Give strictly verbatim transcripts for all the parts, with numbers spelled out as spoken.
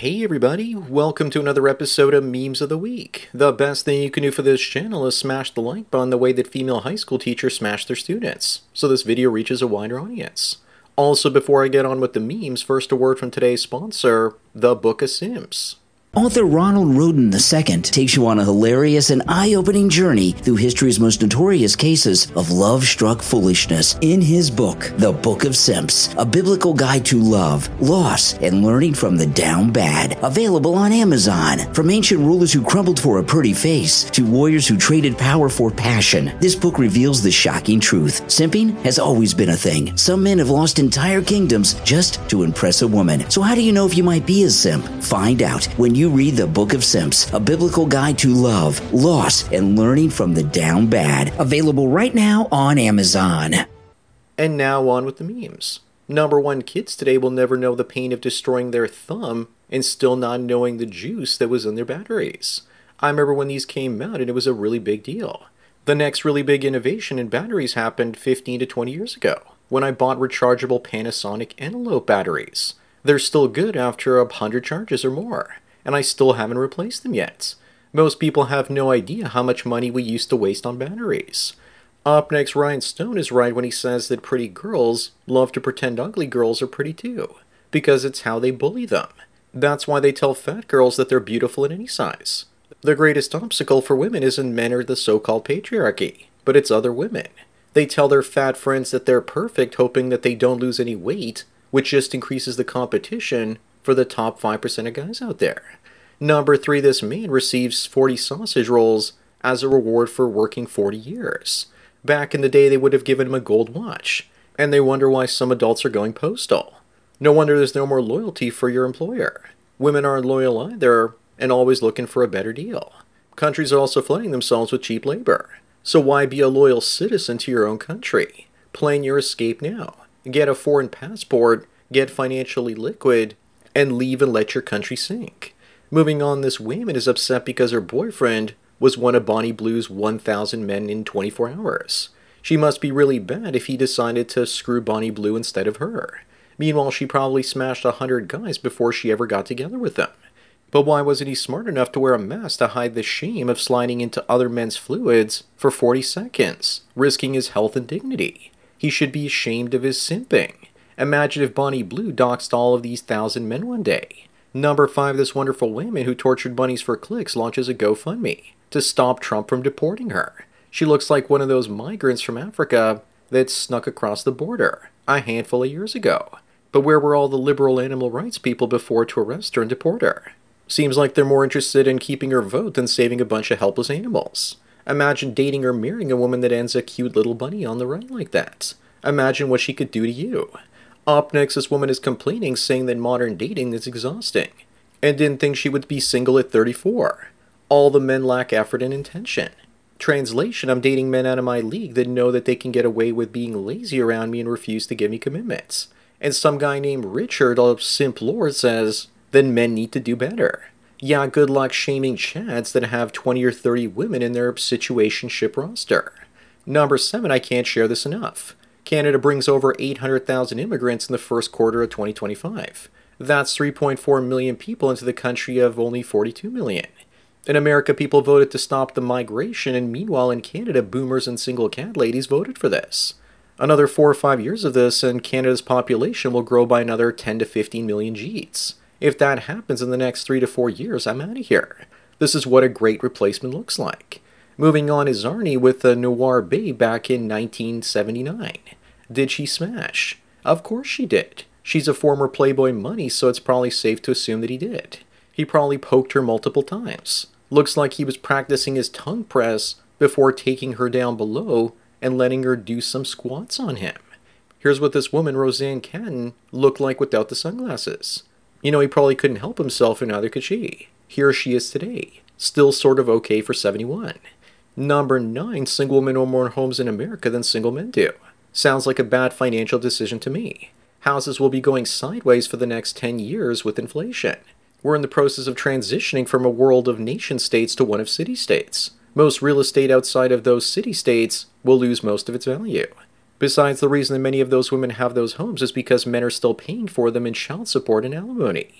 Hey everybody, welcome to another episode of Memes of the Week. The best thing you can do for this channel is smash the like button the way that female high school teachers smash their students, so this video reaches a wider audience. Also, before I get on with the memes, first a word from today's sponsor, The Book of Sims. Author Ronald Roden the Second takes you on a hilarious and eye-opening journey through history's most notorious cases of love-struck foolishness in his book, The Book of Simps, a biblical guide to love, loss, and learning from the down bad. Available on Amazon. From ancient rulers who crumbled for a pretty face to warriors who traded power for passion, this book reveals the shocking truth. Simping has always been a thing. Some men have lost entire kingdoms just to impress a woman. So how do you know if you might be a simp? Find out when you read The Book of Simps, a biblical guide to love, loss, and learning from the down bad. Available right now on Amazon. And now on with the memes. Number one, kids today will never know the pain of destroying their thumb and still not knowing the juice that was in their batteries. I remember when these came out and it was a really big deal. The next really big innovation in batteries happened fifteen to twenty years ago, when I bought rechargeable Panasonic Enelope batteries. They're still good after a hundred charges or more, and I still haven't replaced them yet. Most people have no idea how much money we used to waste on batteries. Up next, Ryan Stone is right when he says that pretty girls love to pretend ugly girls are pretty too, because it's how they bully them. That's why they tell fat girls that they're beautiful in any size. The greatest obstacle for women isn't men or the so-called patriarchy, but it's other women. They tell their fat friends that they're perfect, hoping that they don't lose any weight, which just increases the competition for the top five percent of guys out there. Number three, this man receives forty sausage rolls as a reward for working forty years. Back in the day, they would have given him a gold watch, and they wonder why some adults are going postal. No wonder there's no more loyalty for your employer. Women aren't loyal either, and always looking for a better deal. Countries are also flooding themselves with cheap labor. So why be a loyal citizen to your own country? Plan your escape now. Get a foreign passport, get financially liquid, and leave and let your country sink. Moving on, this woman is upset because her boyfriend was one of Bonnie Blue's one thousand men in twenty-four hours. She must be really bad if he decided to screw Bonnie Blue instead of her. Meanwhile, she probably smashed a hundred guys before she ever got together with them. But why wasn't he smart enough to wear a mask to hide the shame of sliding into other men's fluids for forty seconds, risking his health and dignity? He should be ashamed of his simping. Imagine if Bonnie Blue doxed all of these thousand men one day. Number five, this wonderful woman who tortured bunnies for clicks launches a GoFundMe to stop Trump from deporting her. She looks like one of those migrants from Africa that snuck across the border a handful of years ago. But where were all the liberal animal rights people before to arrest her and deport her? Seems like they're more interested in keeping her vote than saving a bunch of helpless animals. Imagine dating or marrying a woman that ends a cute little bunny on the right like that. Imagine what she could do to you. Up next, this woman is complaining, saying that modern dating is exhausting, and didn't think she would be single at thirty-four. All the men lack effort and intention. Translation, I'm dating men out of my league that know that they can get away with being lazy around me and refuse to give me commitments. And some guy named Richard, a simp lord, says, then men need to do better. Yeah, good luck shaming chads that have twenty or thirty women in their situationship roster. Number seven, I can't share this enough. Canada brings over eight hundred thousand immigrants in the first quarter of twenty twenty-five. That's three point four million people into the country of only forty-two million. In America, people voted to stop the migration, and meanwhile in Canada, boomers and single cat ladies voted for this. Another four or five years of this, and Canada's population will grow by another ten to fifteen million Gs. If that happens in the next three to four years, I'm out of here. This is what a great replacement looks like. Moving on is Arnie with the Noir Babe back in nineteen seventy-nine. Did she smash? Of course she did. She's a former Playboy money, so it's probably safe to assume that he did. He probably poked her multiple times. Looks like he was practicing his tongue press before taking her down below and letting her do some squats on him. Here's what this woman, Roseanne Canton, looked like without the sunglasses. You know, he probably couldn't help himself, and neither could she. Here she is today, still sort of okay for seventy-one. Number nine, single women own more homes in America than single men do. Sounds like a bad financial decision to me. Houses will be going sideways for the next ten years with inflation. We're in the process of transitioning from a world of nation-states to one of city-states. Most real estate outside of those city-states will lose most of its value. Besides, the reason that many of those women have those homes is because men are still paying for them in child support and alimony.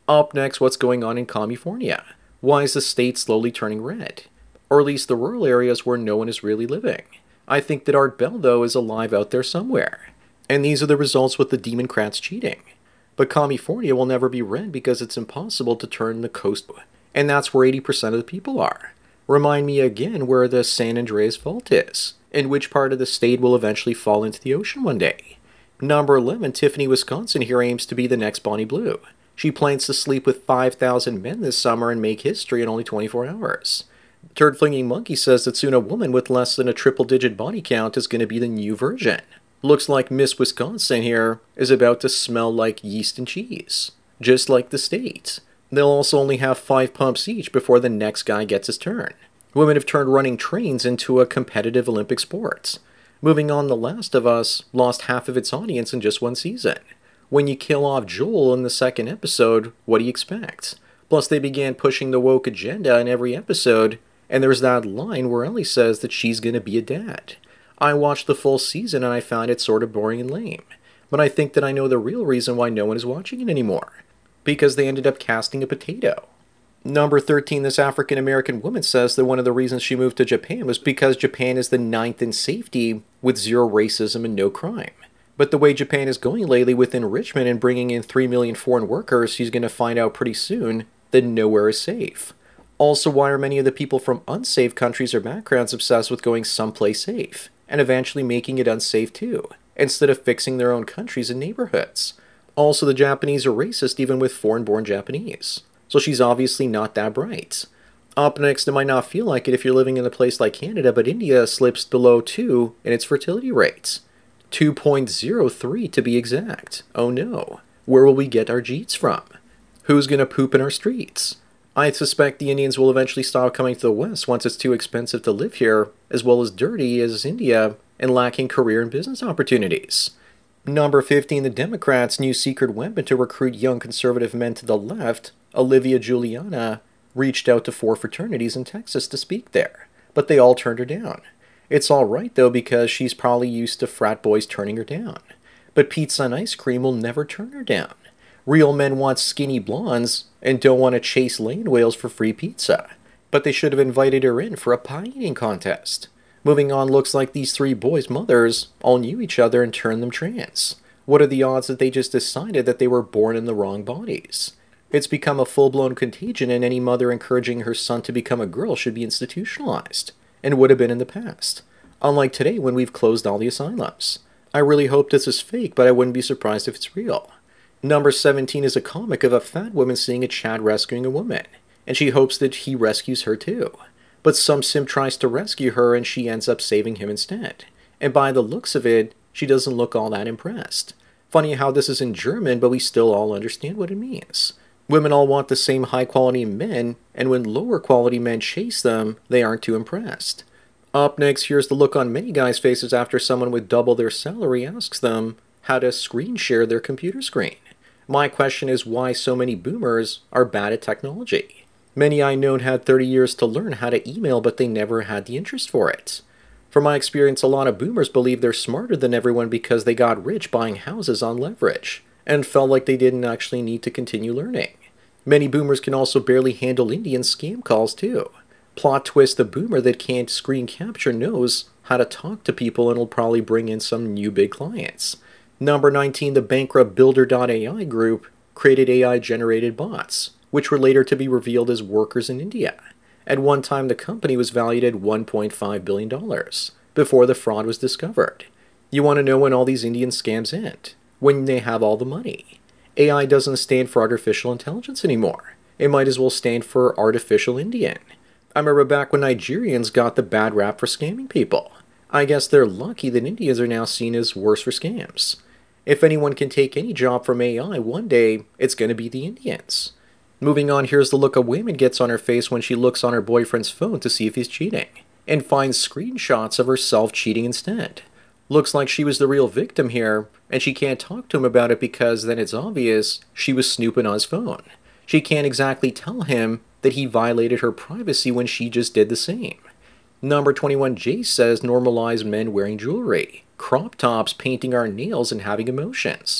Up next, what's going on in California? Why is the state slowly turning red? Or at least the rural areas where no one is really living. I think that Art Bell, though, is alive out there somewhere. And these are the results with the Democrats cheating. But California will never be red because it's impossible to turn the coast, and that's where eighty percent of the people are. Remind me again where the San Andreas Fault is, and which part of the state will eventually fall into the ocean one day. Number eleven, Tiffany, Wisconsin here aims to be the next Bonnie Blue. She plans to sleep with five thousand men this summer and make history in only twenty-four hours. Turd Flinging Monkey says that soon a woman with less than a triple-digit body count is going to be the new virgin. Looks like Miss Wisconsin here is about to smell like yeast and cheese, just like the state. They'll also only have five pumps each before the next guy gets his turn. Women have turned running trains into a competitive Olympic sport. Moving on, The Last of Us lost half of its audience in just one season. When you kill off Joel in the second episode, what do you expect? Plus, they began pushing the woke agenda in every episode, and there's that line where Ellie says that she's going to be a dad. I watched the full season and I found it sort of boring and lame. But I think that I know the real reason why no one is watching it anymore. Because they ended up casting a potato. Number thirteen, this African American woman says that one of the reasons she moved to Japan was because Japan is the ninth in safety with zero racism and no crime. But the way Japan is going lately with enrichment and bringing in three million foreign workers, she's going to find out pretty soon that nowhere is safe. Also, why are many of the people from unsafe countries or backgrounds obsessed with going someplace safe, and eventually making it unsafe too, instead of fixing their own countries and neighborhoods? Also, the Japanese are racist even with foreign-born Japanese, so she's obviously not that bright. Up next, it might not feel like it if you're living in a place like Canada, but India slips below two in its fertility rates. two point zero three to be exact. Oh no. Where will we get our Jeets from? Who's gonna poop in our streets? I suspect the Indians will eventually stop coming to the West once it's too expensive to live here, as well as dirty as India, and lacking career and business opportunities. Number fifteen, the Democrats' new secret weapon to recruit young conservative men to the left, Olivia Juliana, reached out to four fraternities in Texas to speak there, but they all turned her down. It's alright though because she's probably used to frat boys turning her down. But pizza and ice cream will never turn her down. Real men want skinny blondes and don't want to chase lane whales for free pizza. But they should have invited her in for a pie eating contest. Moving on, looks like these three boys' mothers all knew each other and turned them trans. What are the odds that they just decided that they were born in the wrong bodies? It's become a full-blown contagion, and any mother encouraging her son to become a girl should be institutionalized, and would have been in the past. Unlike today when we've closed all the asylums. I really hope this is fake, but I wouldn't be surprised if it's real. Number seventeen is a comic of a fat woman seeing a Chad rescuing a woman, and she hopes that he rescues her too. But some simp tries to rescue her and she ends up saving him instead. And by the looks of it, she doesn't look all that impressed. Funny how this is in German, but we still all understand what it means. Women all want the same high-quality men, and when lower-quality men chase them, they aren't too impressed. Up next, here's the look on many guys' faces after someone with double their salary asks them how to screen share their computer screen. My question is why so many boomers are bad at technology. Many I known had thirty years to learn how to email, but they never had the interest for it. From my experience, a lot of boomers believe they're smarter than everyone because they got rich buying houses on leverage, and felt like they didn't actually need to continue learning. Many boomers can also barely handle Indian scam calls too. Plot twist, the boomer that can't screen capture knows how to talk to people and will probably bring in some new big clients. Number nineteen, the bankrupt Builder dot A I group created A I-generated bots, which were later to be revealed as workers in India. At one time, the company was valued at one point five billion dollars, before the fraud was discovered. You want to know when all these Indian scams end? When they have all the money. A I doesn't stand for artificial intelligence anymore. It might as well stand for artificial Indian. I remember back when Nigerians got the bad rap for scamming people. I guess they're lucky that Indians are now seen as worse for scams. If anyone can take any job from A I one day, it's going to be the Indians. Moving on, here's the look a woman gets on her face when she looks on her boyfriend's phone to see if he's cheating, and finds screenshots of herself cheating instead. Looks like she was the real victim here, and she can't talk to him about it because then it's obvious she was snooping on his phone. She can't exactly tell him that he violated her privacy when she just did the same. Number twenty-one, Jace says normalize men wearing jewelry, crop tops, painting our nails, and having emotions.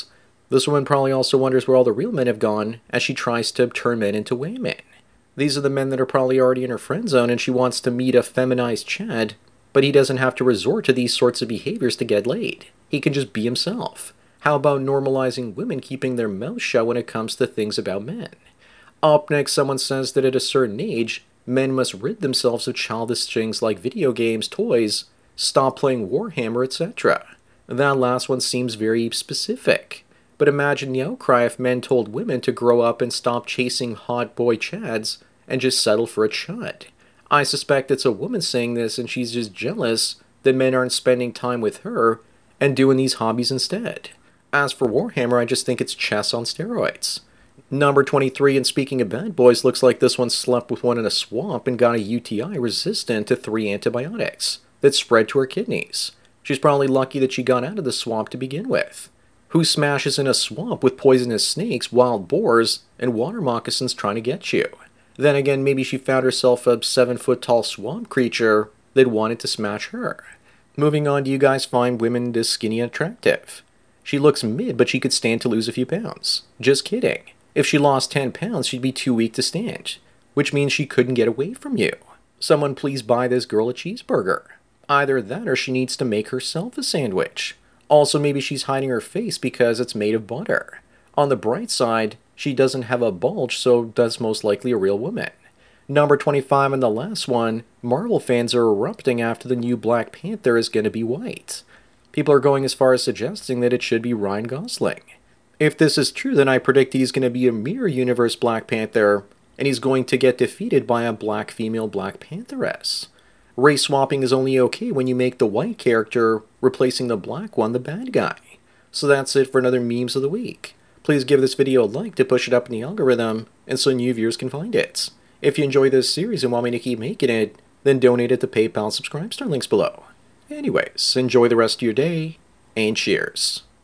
This woman probably also wonders where all the real men have gone as she tries to turn men into women. These are the men that are probably already in her friend zone and she wants to meet a feminized Chad, but he doesn't have to resort to these sorts of behaviors to get laid. He can just be himself. How about normalizing women keeping their mouths shut when it comes to things about men? Up next, someone says that at a certain age, men must rid themselves of childish things like video games, toys, stop playing Warhammer, et cetera. That last one seems very specific. But imagine the outcry if men told women to grow up and stop chasing hot boy chads and just settle for a chud. I suspect it's a woman saying this and she's just jealous that men aren't spending time with her and doing these hobbies instead. As for Warhammer, I just think it's chess on steroids. Number twenty-three, and speaking of bad boys, looks like this one slept with one in a swamp and got a U T I resistant to three antibiotics that spread to her kidneys. She's probably lucky that she got out of the swamp to begin with. Who smashes in a swamp with poisonous snakes, wild boars, and water moccasins trying to get you? Then again, maybe she found herself a seven-foot-tall swamp creature that wanted to smash her. Moving on, do you guys find women this skinny and attractive? She looks mid, but she could stand to lose a few pounds. Just kidding. If she lost ten pounds, she'd be too weak to stand, which means she couldn't get away from you. Someone please buy this girl a cheeseburger. Either that or she needs to make herself a sandwich. Also, maybe she's hiding her face because it's made of butter. On the bright side, she doesn't have a bulge, so that's most likely a real woman. Number twenty-five and the last one, Marvel fans are erupting after the new Black Panther is going to be white. People are going as far as suggesting that it should be Ryan Gosling. If this is true, then I predict he's going to be a mirror universe Black Panther, and he's going to get defeated by a black female Black Pantheress. Race swapping is only okay when you make the white character replacing the black one the bad guy. So that's it for another Memes of the Week. Please give this video a like to push it up in the algorithm, and so new viewers can find it. If you enjoy this series and want me to keep making it, then donate it to PayPal and subscribe star links below. Anyways, enjoy the rest of your day, and cheers.